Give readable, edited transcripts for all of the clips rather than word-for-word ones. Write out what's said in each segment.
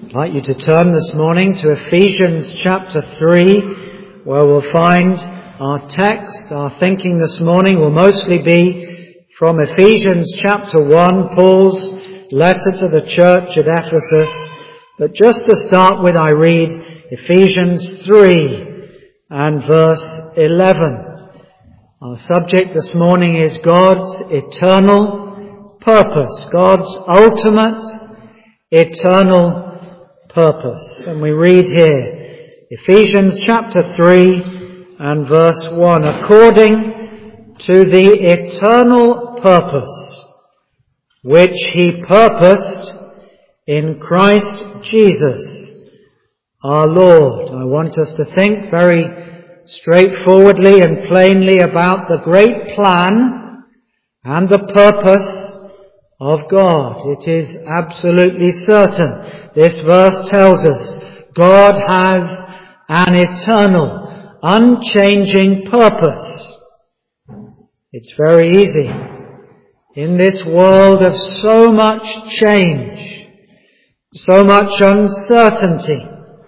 I'd like you to turn this morning to Ephesians chapter 3, where we'll find our text. Our thinking this morning will mostly be from Ephesians chapter 1, Paul's letter to the church at Ephesus. But just to start with, I read Ephesians 3 and verse 11. Our subject this morning is God's eternal purpose, God's ultimate eternal purpose. And we read here, Ephesians chapter 3 and verse 1, according to the eternal purpose which He purposed in Christ Jesus our Lord. I want us to think very straightforwardly and plainly about the great plan and the purpose of God. It is absolutely certain. This verse tells us God has an eternal, unchanging purpose. It's very easy in this world of so much change, so much uncertainty,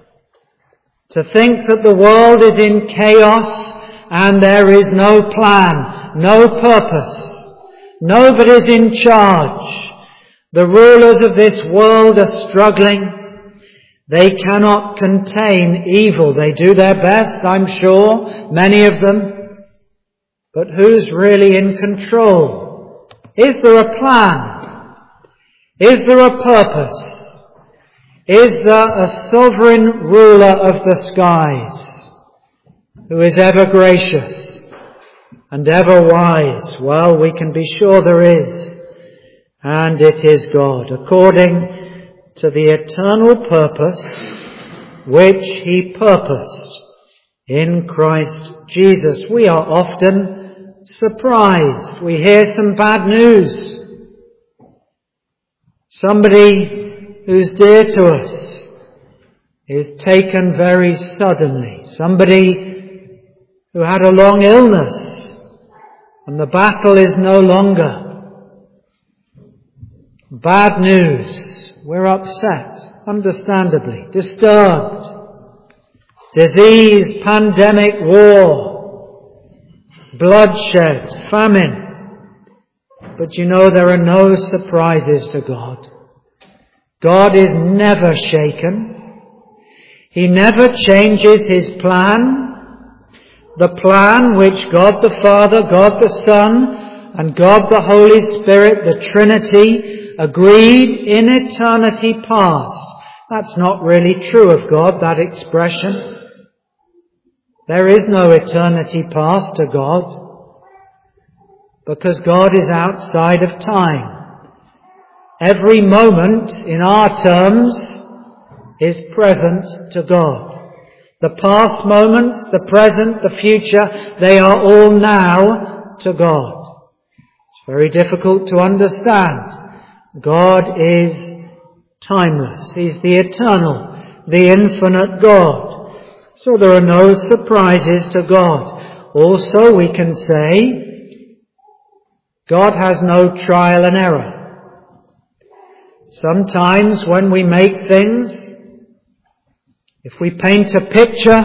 to think that the world is in chaos and there is no plan, no purpose. Nobody's in charge. The rulers of this world are struggling. They cannot contain evil. They do their best, I'm sure, many of them. But who's really in control? Is there a plan? Is there a purpose? Is there a sovereign ruler of the skies who is ever gracious and ever wise? Well, we can be sure there is. And it is God, according to the eternal purpose which He purposed in Christ Jesus. We are often surprised. We hear some bad news. Somebody who's dear to us is taken very suddenly. Somebody who had a long illness and the battle is no longer. Bad news. We're upset, understandably, disturbed. Disease, pandemic, war, bloodshed, famine. But you know, there are no surprises to God. God is never shaken. He never changes His plan. The plan which God the Father, God the Son, and God the Holy Spirit, the Trinity, agreed in eternity past. That's not really true of God, that expression. There is no eternity past to God, because God is outside of time. Every moment, in our terms, is present to God. The past moments, the present, the future, they are all now to God. It's very difficult to understand. God is timeless. He's the eternal, the infinite God. So there are no surprises to God. Also, we can say, God has no trial and error. Sometimes when we make things, if we paint a picture,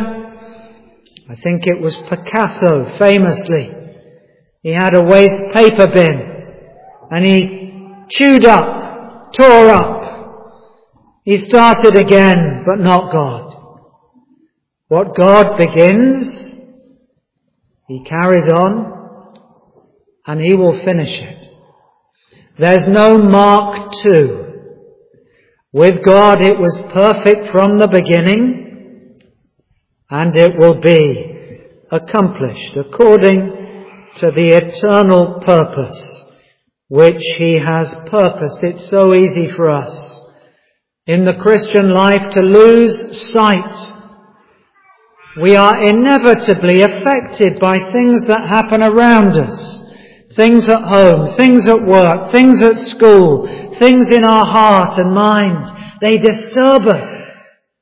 I think it was Picasso famously, he had a waste paper bin and he chewed up, tore up. He started again, but not God. What God begins, He carries on, and He will finish it. There's no Mark II. With God it was perfect from the beginning, and it will be accomplished according to the eternal purpose which He has purposed. It's so easy for us in the Christian life to lose sight. We are inevitably affected by things that happen around us. Things at home, things at work, things at school, things in our heart and mind. They disturb us.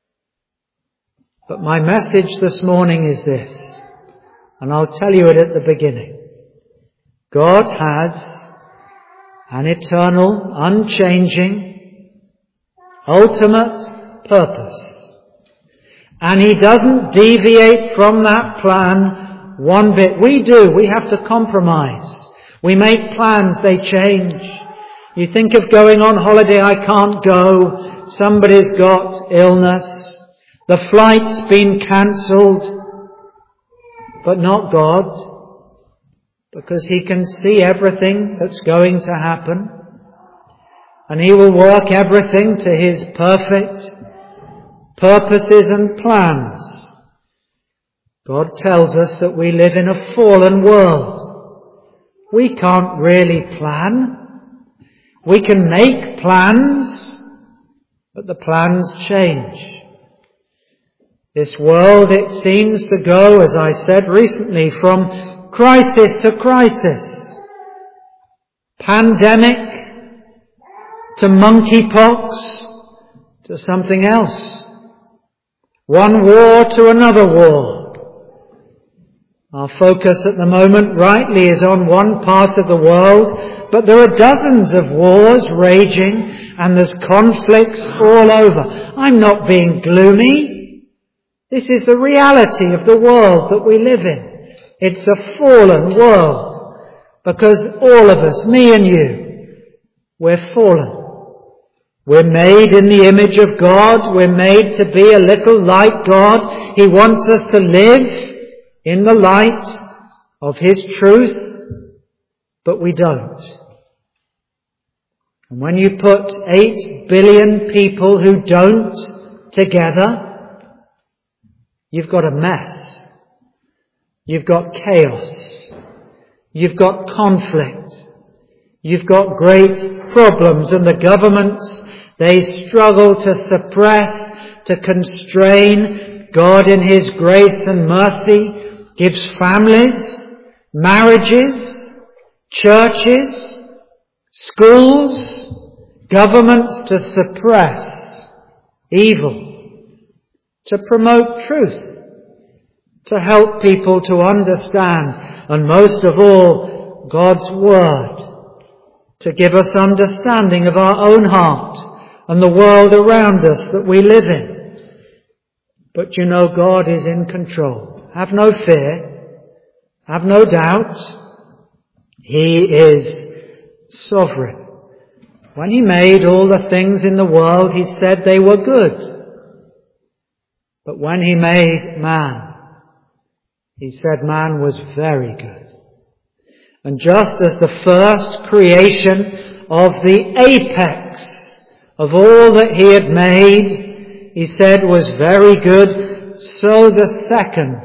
But my message this morning is this, and I'll tell you it at the beginning. God has an eternal, unchanging, ultimate purpose. And He doesn't deviate from that plan one bit. We do. We have to compromise. We make plans, they change. You think of going on holiday, I can't go. Somebody's got illness. The flight's been cancelled. But not God. Because He can see everything that's going to happen. And He will work everything to His perfect purposes and plans. God tells us that we live in a fallen world. We can't really plan. We can make plans, but the plans change. This world, it seems to go, as I said recently, from crisis to crisis. Pandemic to monkeypox to something else. One war to another war. Our focus at the moment rightly is on one part of the world, but there are dozens of wars raging and there's conflicts all over. I'm not being gloomy. This is the reality of the world that we live in. It's a fallen world because all of us, me and you, we're fallen. We're made in the image of God. We're made to be a little like God. He wants us to live in the light of His truth, but we don't. And when you put 8 billion people who don't together, you've got a mess. You've got chaos. You've got conflict. You've got great problems, and the governments, they struggle to suppress, to constrain. God in His grace and mercy gives families, marriages, churches, schools, governments to suppress evil, to promote truth, to help people to understand, and most of all, God's Word, to give us understanding of our own heart and the world around us that we live in. But you know, God is in control. Have no fear. Have no doubt. He is sovereign. When He made all the things in the world, He said they were good. But when He made man, He said man was very good. And just as the first creation of the apex of all that He had made, He said was very good, so the second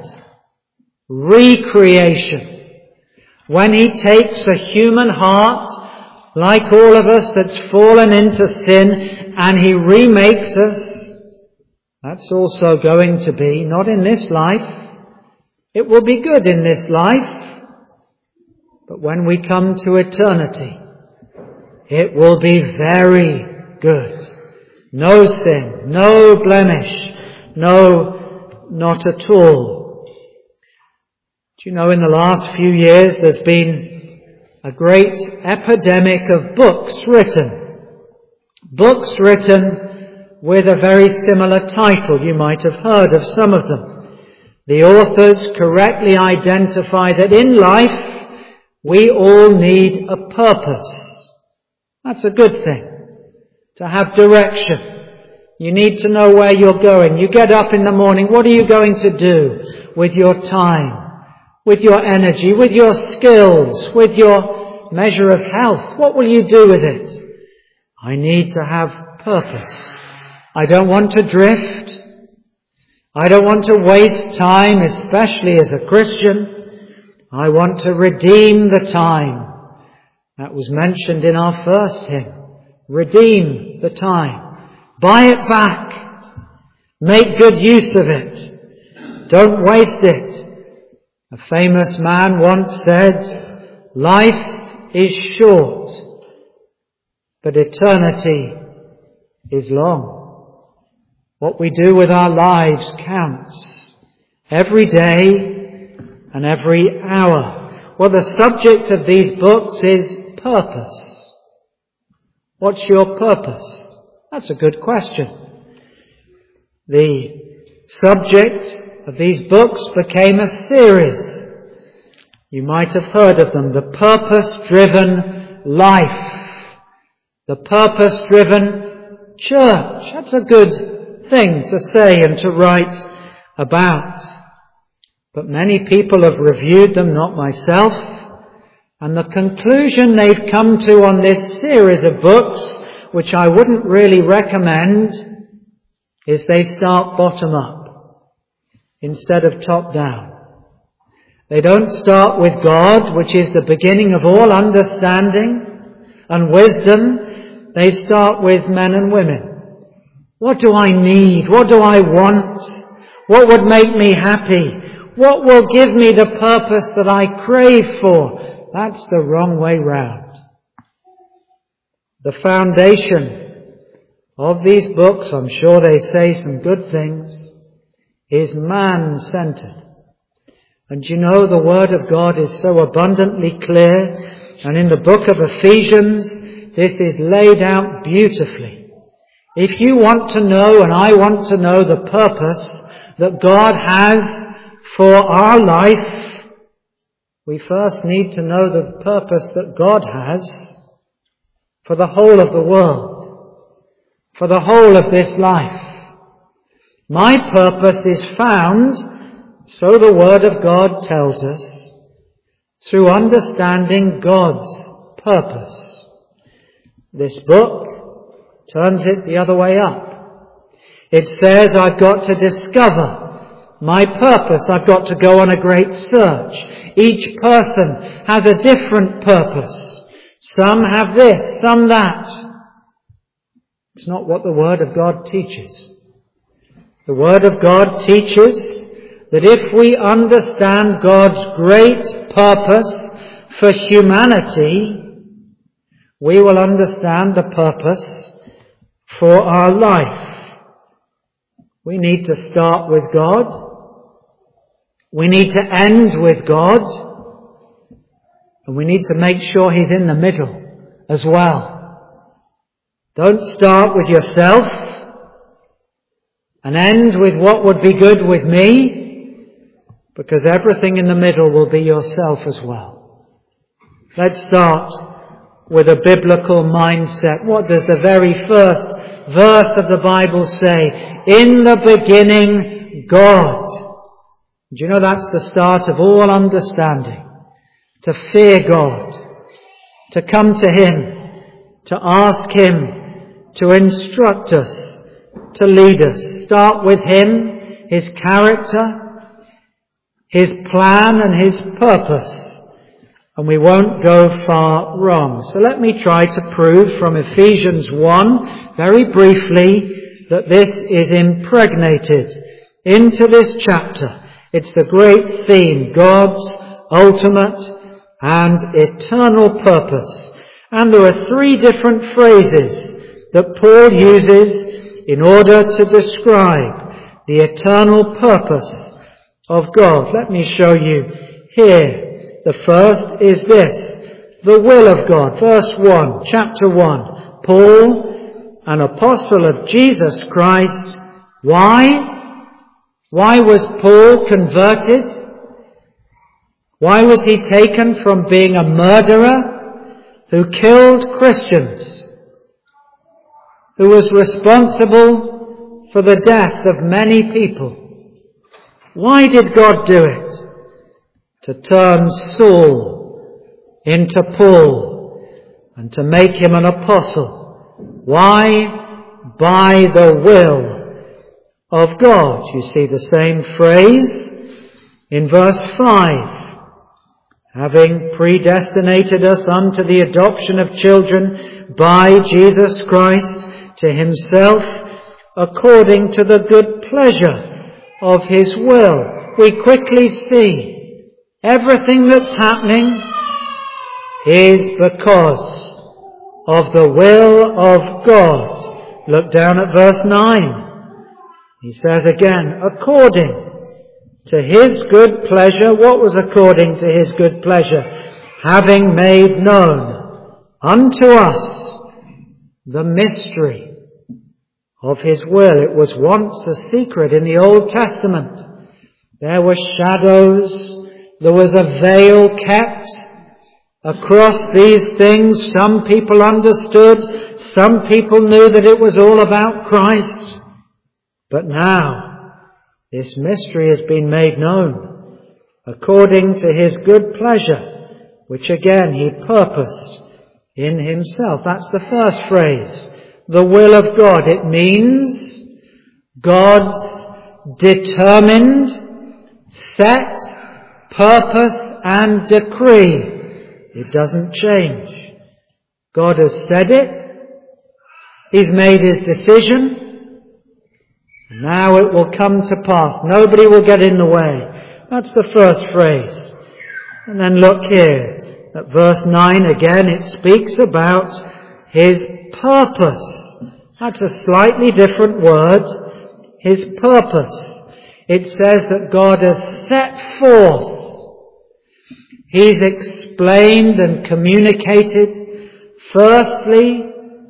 recreation, when He takes a human heart, like all of us, that's fallen into sin, and He remakes us, that's also going to be, not in this life, it will be good in this life, but when we come to eternity, it will be very good. No sin, no blemish, no, not at all. Do you know, in the last few years there's been a great epidemic of books written. Books written with a very similar title. You might have heard of some of them. The authors correctly identify that in life we all need a purpose. That's a good thing. To have direction. You need to know where you're going. You get up in the morning, what are you going to do with your time, with your energy, with your skills, with your measure of health? What will you do with it? I need to have purpose. I don't want to drift. I don't want to waste time, especially as a Christian. I want to redeem the time. That was mentioned in our first hymn. Redeem the time. Buy it back. Make good use of it. Don't waste it. A famous man once said, life is short, but eternity is long. What we do with our lives counts. Every day and every hour. Well, the subject of these books is purpose. What's your purpose? That's a good question. The subject of these books became a series. You might have heard of them, the purpose-driven life, the purpose-driven church. That's a good thing to say and to write about. But many people have reviewed them, not myself, and the conclusion they've come to on this series of books, which I wouldn't really recommend, is they start bottom up instead of top down. They don't start with God, which is the beginning of all understanding and wisdom. They start with men and women. What do I need? What do I want? What would make me happy? What will give me the purpose that I crave for? That's the wrong way round. The foundation of these books, I'm sure they say some good things, is man-centered. And you know, the Word of God is so abundantly clear, and in the book of Ephesians, this is laid out beautifully. If you want to know, and I want to know, the purpose that God has for our life, we first need to know the purpose that God has for the whole of the world, for the whole of this life. My purpose is found, so the Word of God tells us, through understanding God's purpose. This book turns it the other way up. It says I've got to discover my purpose. I've got to go on a great search. Each person has a different purpose. Some have this, some that. It's not what the Word of God teaches. The Word of God teaches that if we understand God's great purpose for humanity, we will understand the purpose for our life. We need to start with God. We need to end with God. And we need to make sure He's in the middle as well. Don't start with yourself and end with what would be good with me, because everything in the middle will be yourself as well. Let's start with a biblical mindset. What does the very first verse of the Bible say? In the beginning, God. Do you know that's the start of all understanding? To fear God, to come to Him, to ask Him to instruct us, to lead us. Start with Him, His character, His plan and His purpose, and we won't go far wrong. So let me try to prove from Ephesians 1, very briefly, that this is impregnated into this chapter. It's the great theme, God's ultimate and eternal purpose. And there are 3 different phrases that Paul uses in order to describe the eternal purpose of God. Let me show you here. The first is this, the will of God. Verse 1, chapter 1. Paul, an apostle of Jesus Christ. Why? Why was Paul converted? Why was he taken from being a murderer who killed Christians, who was responsible for the death of many people? Why did God do it? To turn Saul into Paul and to make him an apostle. Why? By the will of God. You see the same phrase in verse 5. Having predestinated us unto the adoption of children by Jesus Christ to Himself, according to the good pleasure of His will. We quickly see everything that's happening is because of the will of God. Look down at verse 9. He says again, according to His good pleasure. What was according to His good pleasure? Having made known unto us the mystery of His will. It was once a secret in the Old Testament. There were shadows, there was a veil kept across these things. Some people understood, some people knew that it was all about Christ. But now, this mystery has been made known according to His good pleasure, which again He purposed in Himself. That's the first phrase. The will of God. It means God's determined, set purpose and decree. It doesn't change. God has said it. He's made His decision. And now it will come to pass. Nobody will get in the way. That's the first phrase. And then look here at verse 9 again. It speaks about His purpose. That's a slightly different word. His purpose. It says that God has set forth. He's explained and communicated, firstly,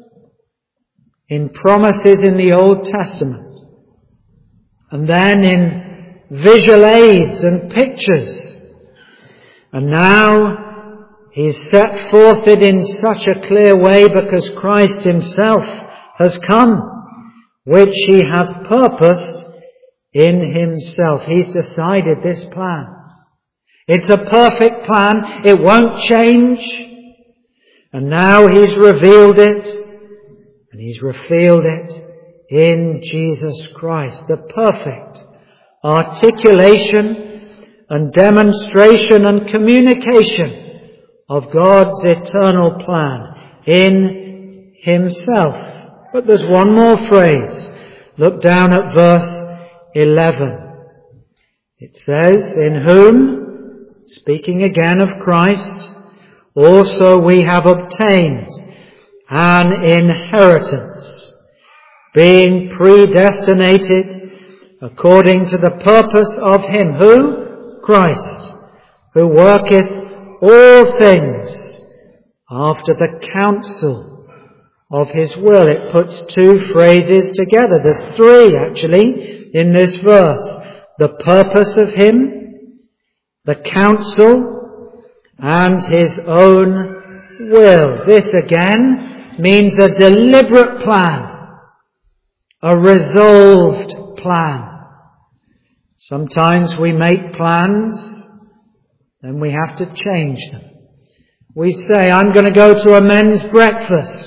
in promises in the Old Testament, and then in visual aids and pictures. And now He's set forth it in such a clear way because Christ Himself has come, which He hath purposed in Himself. He's decided this plan. It's a perfect plan. It won't change. And now He's revealed it. And He's revealed it in Jesus Christ. The perfect articulation and demonstration and communication of God's eternal plan in Himself. But there's one more phrase. Look down at verse 11. It says, in whom, speaking again of Christ, also we have obtained an inheritance, being predestinated according to the purpose of Him, who? Christ, who worketh all things after the counsel of His will. It puts two phrases together. There's three actually in this verse. The purpose of Him, the counsel, and His own will. This again means a deliberate plan, a resolved plan. Sometimes we make plans, then we have to change them. We say, I'm going to go to a men's breakfast.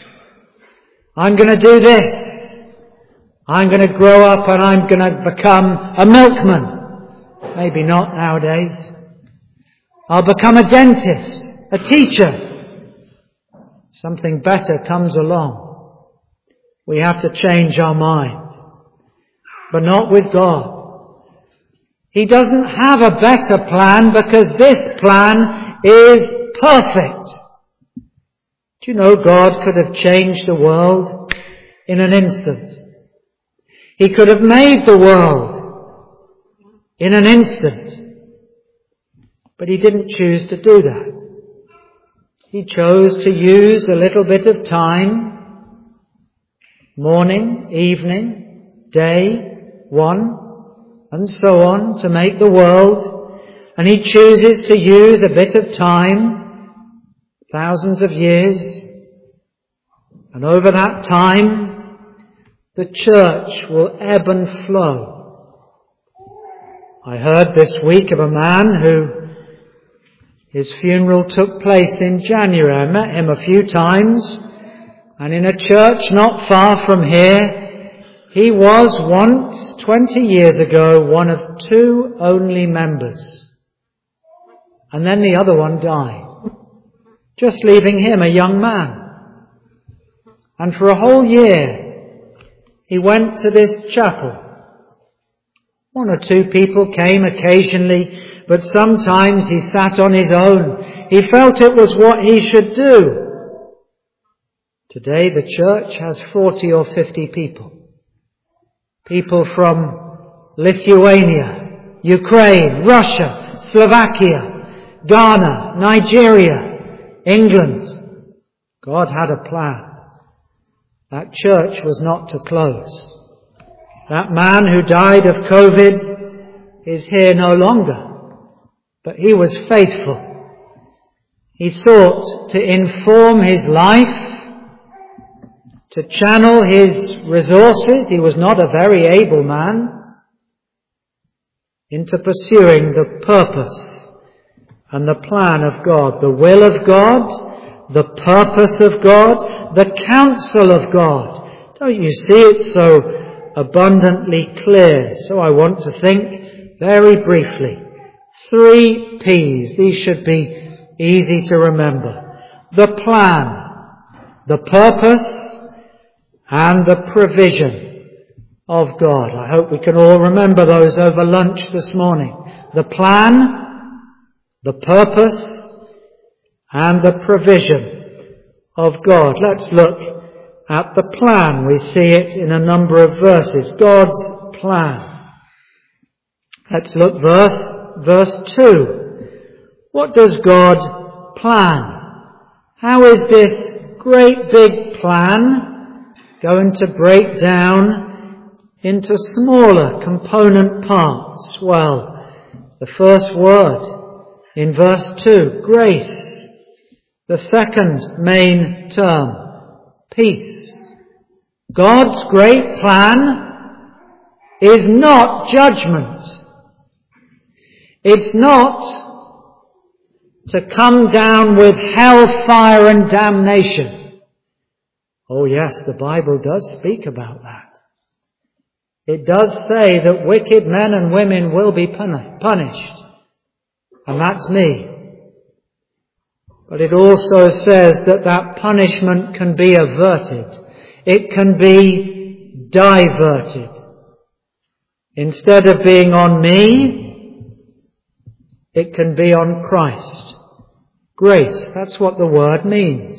I'm going to do this. I'm going to grow up and I'm going to become a milkman. Maybe not nowadays. I'll become a dentist, a teacher. Something better comes along. We have to change our mind. But not with God. He doesn't have a better plan because this plan is perfect. Do you know God could have changed the world in an instant? He could have made the world in an instant. But He didn't choose to do that. He chose to use a little bit of time, morning, evening, day, one, and so on, to make the world. And He chooses to use a bit of time, thousands of years. And over that time, the church will ebb and flow. I heard this week of a man who his funeral took place in January. I met him a few times, and in a church not far from here, he was once, 20 years ago, one of two only members. And then the other one died, just leaving him a young man. And for a whole year, he went to this chapel. One or two people came occasionally, but sometimes he sat on his own. He felt it was what he should do. Today the church has 40 or 50 people. People from Lithuania, Ukraine, Russia, Slovakia, Ghana, Nigeria, England. God had a plan. that church was not to close. That man who died of COVID is here no longer, but he was faithful. He sought to inform his life, to channel his resources. He was not a very able man, into pursuing the purpose and the plan of God, the will of God, the purpose of God, the counsel of God. Don't you see it so abundantly clear? So I want to think very briefly. 3 P's. These should be easy to remember. The plan, the purpose, and the provision of God. I hope we can all remember those over lunch this morning. The plan, the purpose, and the provision of God. Let's look at the plan. We see it in a number of verses. God's plan. Let's look verse 2. What does God plan? How is this great big plan going to break down into smaller component parts? Well, the first word in verse 2, grace. The second main term, peace. God's great plan is not judgment. It's not to come down with hellfire and damnation. Oh yes, the Bible does speak about that. It does say that wicked men and women will be punished. And that's me. But it also says that that punishment can be averted. It can be diverted. Instead of being on me, it can be on Christ. Grace, that's what the word means.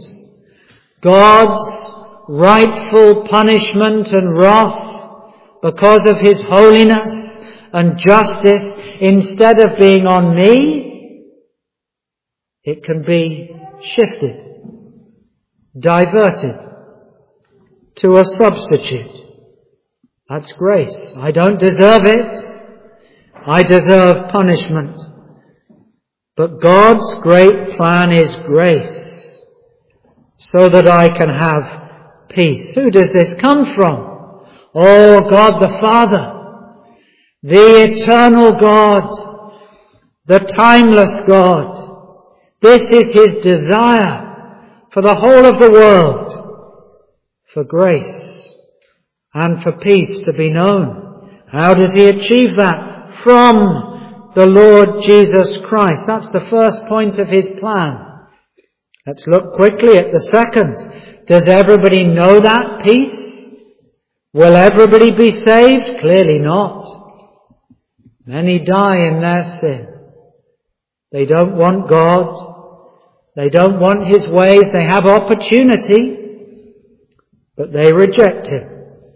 God's rightful punishment and wrath because of His holiness and justice, instead of being on me, it can be shifted, diverted to a substitute. That's grace. I don't deserve it. I deserve punishment. But God's great plan is grace, so that I can have peace. Who does this come from? Oh, God the Father, the eternal God, the timeless God. This is His desire for the whole of the world, for grace and for peace to be known. How does He achieve that? From the Lord Jesus Christ. That's the first point of His plan. Let's look quickly at the second. Does everybody know that peace? Will everybody be saved? Clearly not. Many die in their sin. They don't want God. They don't want His ways. They have opportunity, but they reject Him.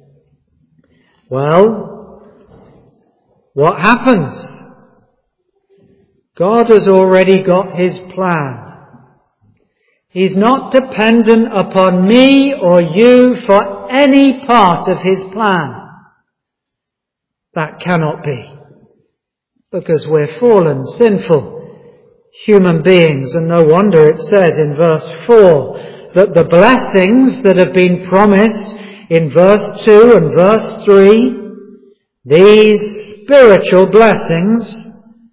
Well, what happens? God has already got His plan. He's not dependent upon me or you for any part of His plan. That cannot be. Because we're fallen, sinful human beings. And no wonder it says in verse 4 that the blessings that have been promised in verse 2 and verse 3, these spiritual blessings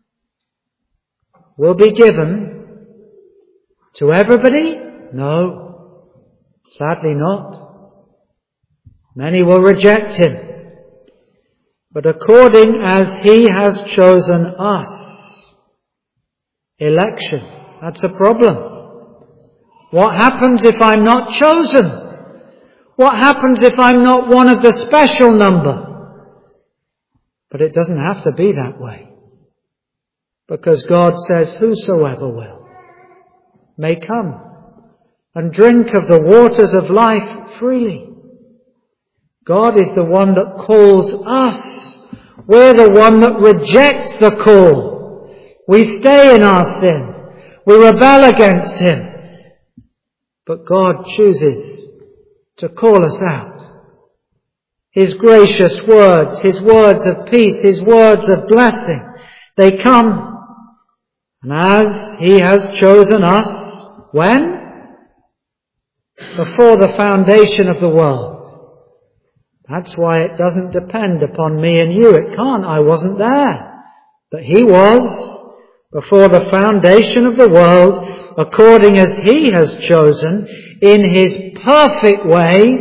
will be given to everybody? No, sadly not. Many will reject Him. But according as He has chosen us, election, that's a problem. What happens if I'm not chosen? What happens if I'm not one of the special number? But it doesn't have to be that way. Because God says, whosoever will may come and drink of the waters of life freely. God is the one that calls us. We're the one that rejects the call. We stay in our sin. We rebel against Him. But God chooses to call us out. His gracious words, His words of peace, His words of blessing, they come. And as He has chosen us, when? Before the foundation of the world. That's why it doesn't depend upon me and you. It can't. I wasn't there. But He was before the foundation of the world, according as He has chosen in His perfect way.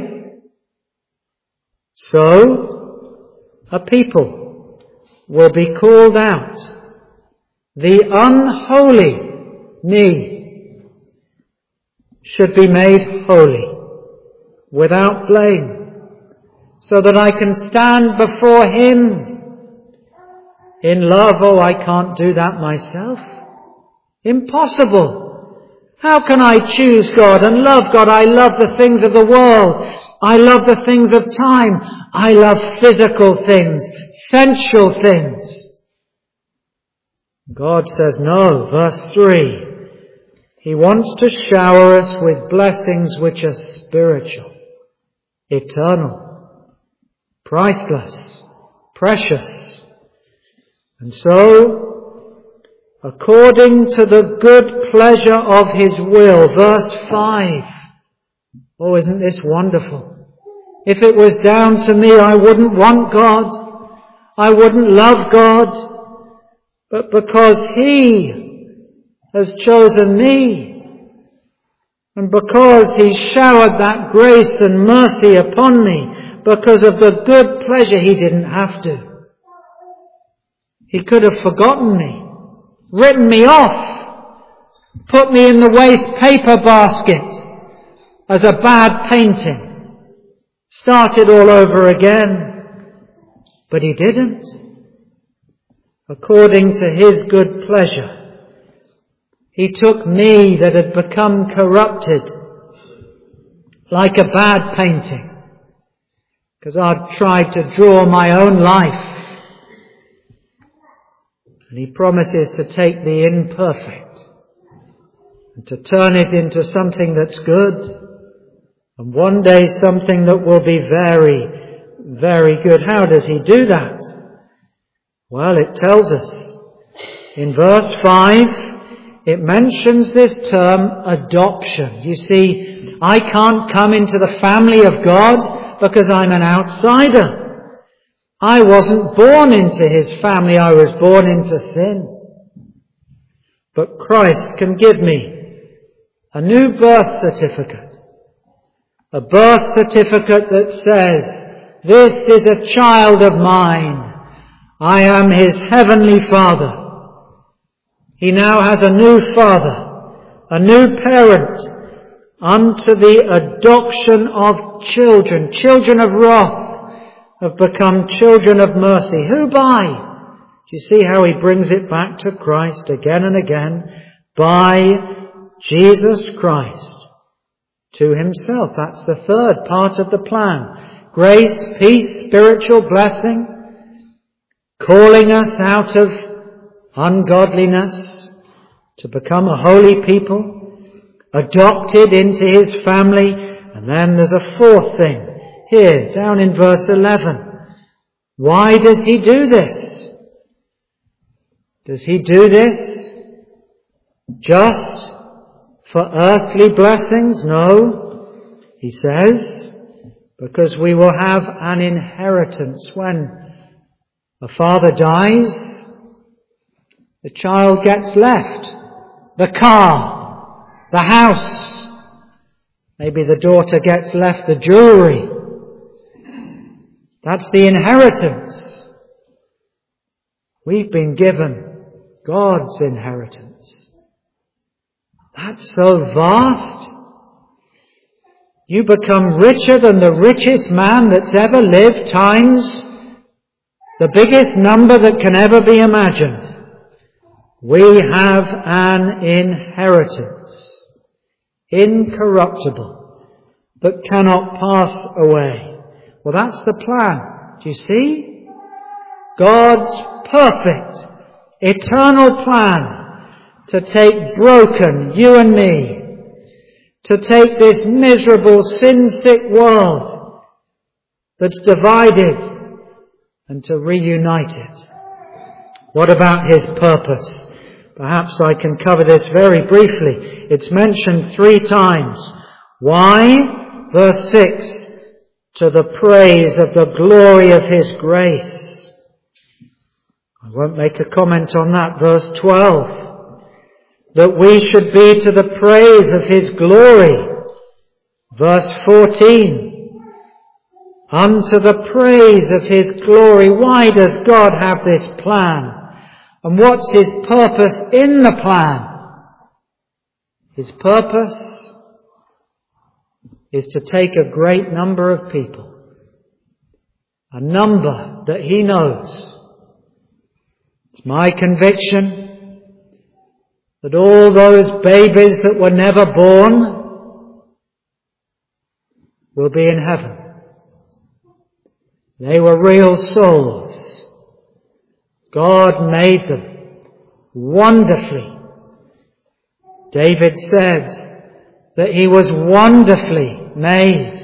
So, a people will be called out. The unholy me should be made holy, without blame, so that I can stand before Him in love. Oh, I can't do that myself. Impossible. How can I choose God and love God? I love the things of the world. I love the things of time. I love physical things, sensual things. God says no, verse 3. He wants to shower us with blessings which are spiritual, eternal, priceless, precious. And so, according to the good pleasure of His will, verse 5. Oh, isn't this wonderful? If it was down to me, I wouldn't want God. I wouldn't love God. But because He has chosen me, and because He showered that grace and mercy upon me, because of the good pleasure, He didn't have to. He could have forgotten me, written me off, put me in the waste paper basket as a bad painting, started all over again. But He didn't. According to His good pleasure, He took me that had become corrupted like a bad painting, because I'd tried to draw my own life. And He promises to take the imperfect and to turn it into something that's good, and one day something that will be very, very good. How does He do that? Well, it tells us. In verse 5, it mentions this term, adoption. You see, I can't come into the family of God because I'm an outsider. I wasn't born into His family, I was born into sin. But Christ can give me a new birth certificate. A birth certificate that says, this is a child of mine. I am His heavenly Father. He now has a new father, a new parent, unto the adoption of children. Children of wrath have become children of mercy. Who by? Do you see how He brings it back to Christ again and again? By Jesus Christ to Himself. That's the third part of the plan. Grace, peace, spiritual blessing, calling us out of ungodliness to become a holy people, adopted into His family. And then there's a fourth thing here, down in verse 11. Why does He do this? Does He do this just for earthly blessings? No. He says, because we will have an inheritance. When a father dies, the child gets left. The car, the house. Maybe the daughter gets left the jewelry. That's the inheritance. We've been given God's inheritance. That's so vast. You become richer than the richest man that's ever lived, times the biggest number that can ever be imagined. We have an inheritance, incorruptible, that cannot pass away. Well, that's the plan. Do you see? God's perfect, eternal plan to take broken you and me, to take this miserable, sin-sick world that's divided and to reunite it. What about his purpose? Perhaps I can cover this very briefly. It's mentioned 3 times. Why? Verse 6, to the praise of the glory of his grace. I won't make a comment on that. Verse 12, that we should be to the praise of his glory. Verse 14, unto the praise of his glory. Why does God have this plan? And what's his purpose in the plan? His purpose is to take a great number of people, a number that he knows. It's my conviction that all those babies that were never born will be in heaven. They were real souls. God made them wonderfully. David said that he was wonderfully made.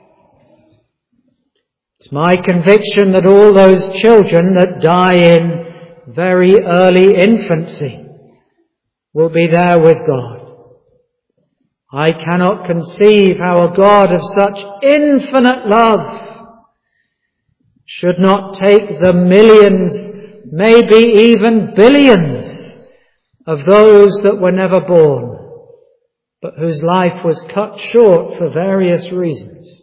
It's my conviction that all those children that die in very early infancy will be there with God. I cannot conceive how a God of such infinite love should not take the millions, maybe even billions of those that were never born, but whose life was cut short for various reasons.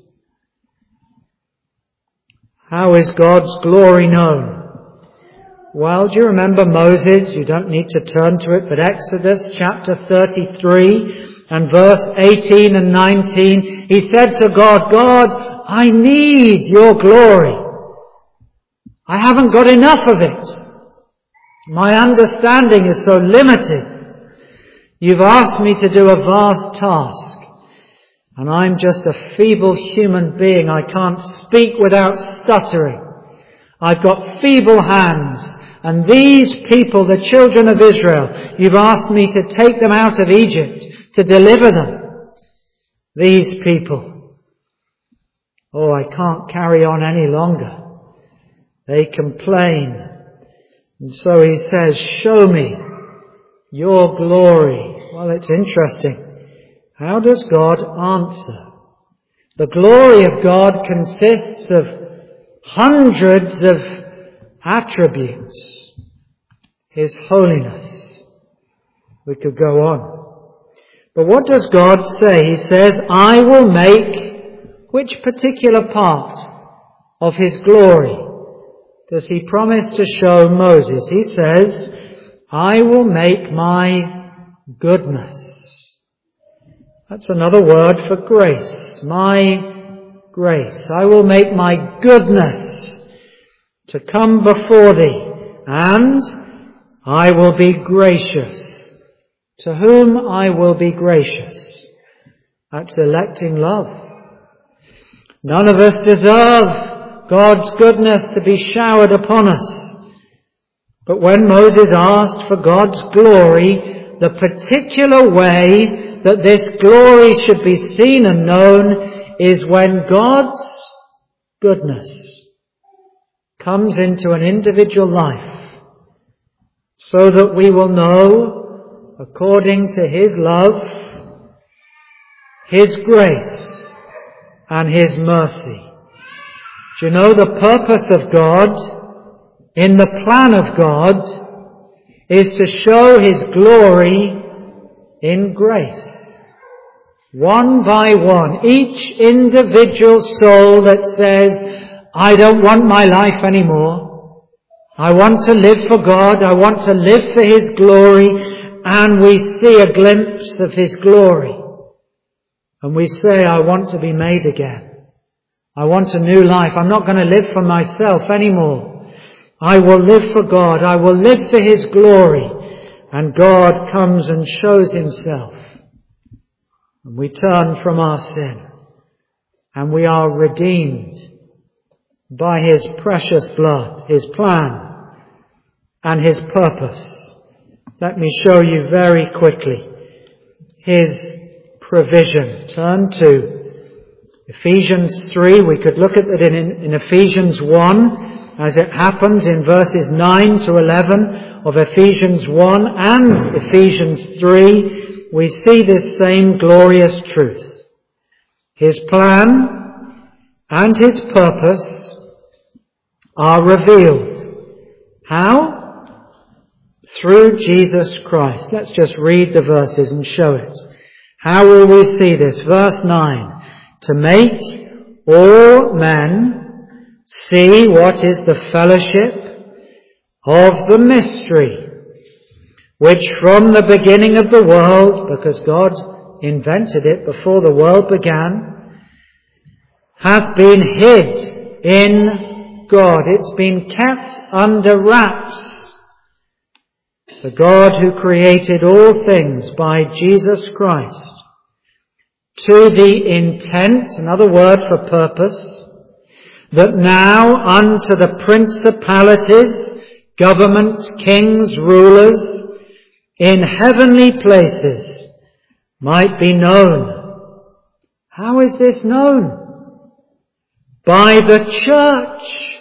How is God's glory known? Well, do you remember Moses? You don't need to turn to it, but Exodus chapter 33 and verse 18 and 19, he said to God, God, I need your glory. I haven't got enough of it. My understanding is so limited. You've asked me to do a vast task, and I'm just a feeble human being. I can't speak without stuttering. I've got feeble hands. And these people, the children of Israel, you've asked me to take them out of Egypt, to deliver them. These people, oh, I can't carry on any longer. They complain. And so he says, show me your glory. Well, it's interesting. How does God answer? The glory of God consists of hundreds of attributes. His holiness. We could go on. But what does God say? He says, I will make which particular part of his glory does he promise to show Moses? He says, I will make my goodness. That's another word for grace. My grace. I will make my goodness to come before thee, and I will be gracious. To whom I will be gracious? That's electing love. None of us deserve God's goodness to be showered upon us. But when Moses asked for God's glory, the particular way that this glory should be seen and known is when God's goodness comes into an individual life, so that we will know, according to his love, his grace, and his mercy. Do you know the purpose of God, in the plan of God, is to show his glory in grace. One by one, each individual soul that says, I don't want my life anymore. I want to live for God. I want to live for his glory. And we see a glimpse of his glory. And we say, I want to be made again. I want a new life. I'm not going to live for myself anymore. I will live for God. I will live for his glory. And God comes and shows himself. And we turn from our sin. And we are redeemed by his precious blood, his plan, and his purpose. Let me show you very quickly his provision. Turn to Ephesians 3. We could look at it in Ephesians 1, as it happens in verses 9 to 11 of Ephesians 1 and Ephesians 3. We see this same glorious truth. His plan and His purpose are revealed. How? Through Jesus Christ. Let's just read the verses and show it. How will we see this? Verse 9. To make all men see what is the fellowship of the mystery, which from the beginning of the world, because God invented it before the world began, hath been hid in God. It's been kept under wraps. The God who created all things by Jesus Christ, to the intent, another word for purpose, that now unto the principalities, governments, kings, rulers, in heavenly places might be known. How is this known? By the church.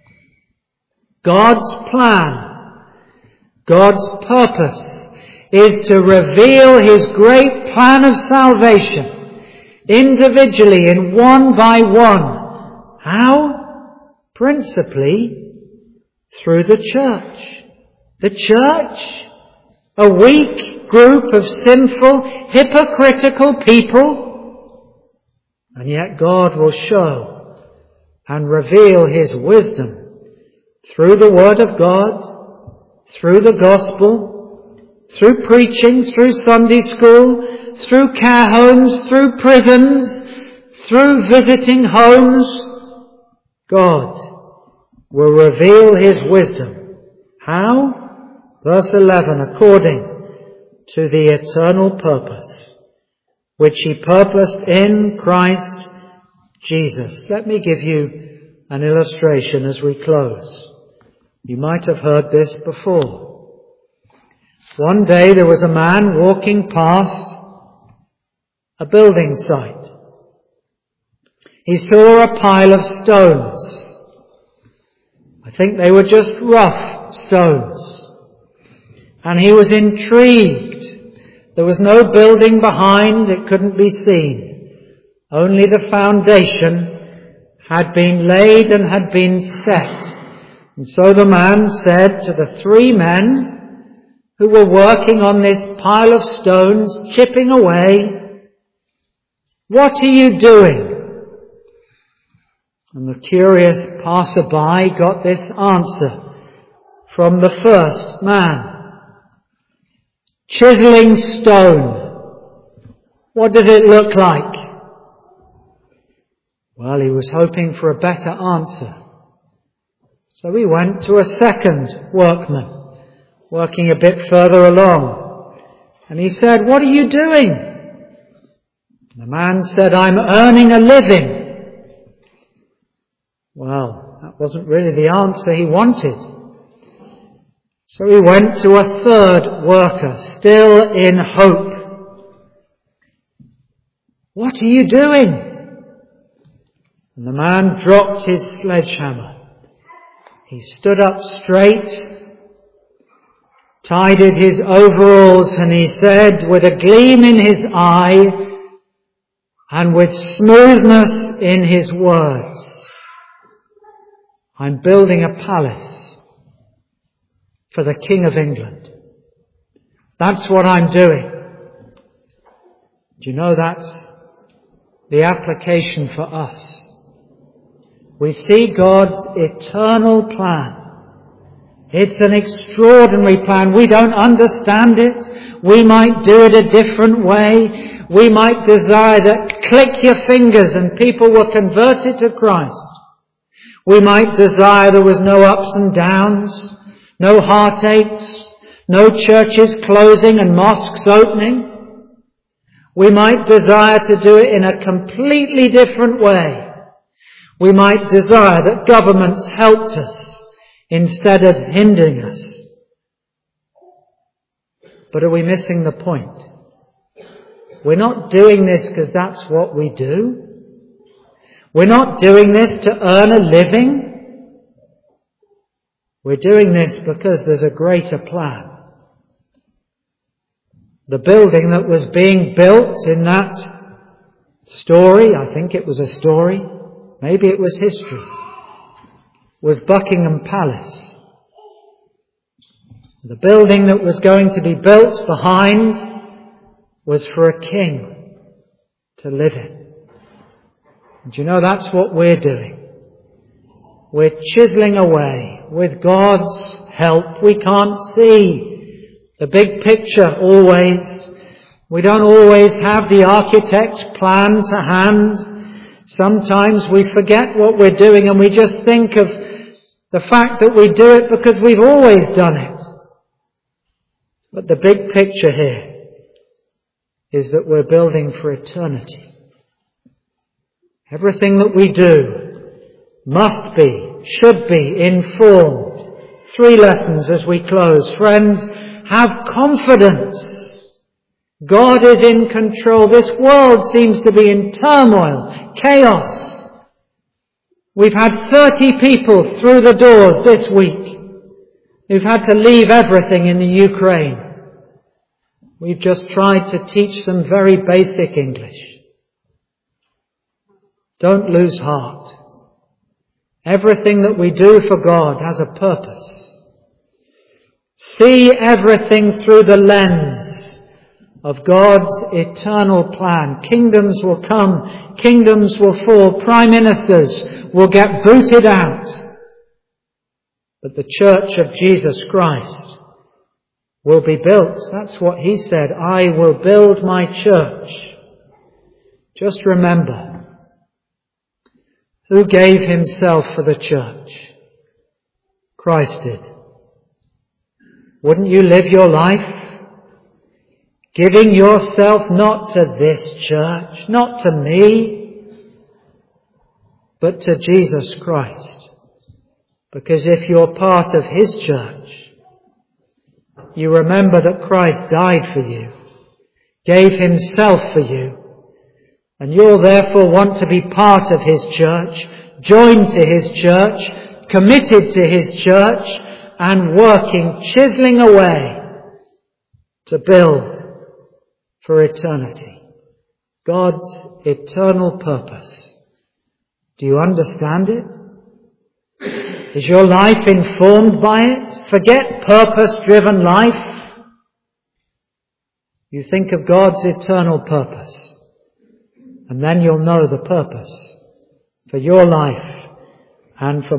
God's plan, God's purpose is to reveal His great plan of salvation individually and one by one. How? Principally through the church. The church, a weak group of sinful, hypocritical people, and yet God will show and reveal His wisdom through the Word of God, through the gospel, through preaching, through Sunday school, through care homes, through prisons, through visiting homes. God will reveal His wisdom. How? Verse 11, according to the eternal purpose, which He purposed in Christ Jesus. Let me give you an illustration as we close. You might have heard this before. One day there was a man walking past a building site. He saw a pile of stones. I think they were just rough stones. And he was intrigued. There was no building behind. It couldn't be seen. Only the foundation had been laid and had been set. And so the man said to the three men who were working on this pile of stones, chipping away, "What are you doing?" And the curious passerby got this answer from the first man. "Chiseling stone. What does it look like?" Well, he was hoping for a better answer. So he went to a second workman, working a bit further along. And he said, "What are you doing?" The man said, "I'm earning a living." Well, that wasn't really the answer he wanted. So he went to a third worker, still in hope. "What are you doing?" And the man dropped his sledgehammer. He stood up straight, tidied his overalls, and he said, with a gleam in his eye and with smoothness in his words, "I'm building a palace for the King of England. That's what I'm doing." Do you know that's the application for us? We see God's eternal plan. It's an extraordinary plan. We don't understand it. We might do it a different way. We might desire that click your fingers and people were converted to Christ. We might desire there was no ups and downs, no heartaches, no churches closing and mosques opening. We might desire to do it in a completely different way. We might desire that governments helped us instead of hindering us. But are we missing the point? We're not doing this because that's what we do. We're not doing this to earn a living. We're doing this because there's a greater plan. The building that was being built in that story, I think it was a story, maybe it was history, was Buckingham Palace. The building that was going to be built behind was for a king to live in. And you know, that's what we're doing. We're chiseling away with God's help. We can't see the big picture always. We don't always have the architect's plan to hand. Sometimes we forget what we're doing and we just think of the fact that we do it because we've always done it. But the big picture here is that we're building for eternity. Everything that we do must be, should be informed. 3 lessons as we close. Friends, have confidence. God is in control. This world seems to be in turmoil, chaos. We've had 30 people through the doors this week who've had to leave everything in the Ukraine. We've just tried to teach them very basic English. Don't lose heart. Everything that we do for God has a purpose. See everything through the lens of God's eternal plan. Kingdoms will come, kingdoms will fall, prime ministers will get booted out. But the church of Jesus Christ will be built. That's what he said. I will build my church. Just remember, who gave himself for the church? Christ did. Wouldn't you live your life giving yourself not to this church, not to me, but to Jesus Christ? Because if you're part of his church, you remember that Christ died for you, gave himself for you, and you'll therefore want to be part of his church, joined to his church, committed to his church, and working, chiseling away to build for eternity. God's eternal purpose. Do you understand it? Is your life informed by it? Forget purpose-driven life. You think of God's eternal purpose, and then you'll know the purpose for your life and for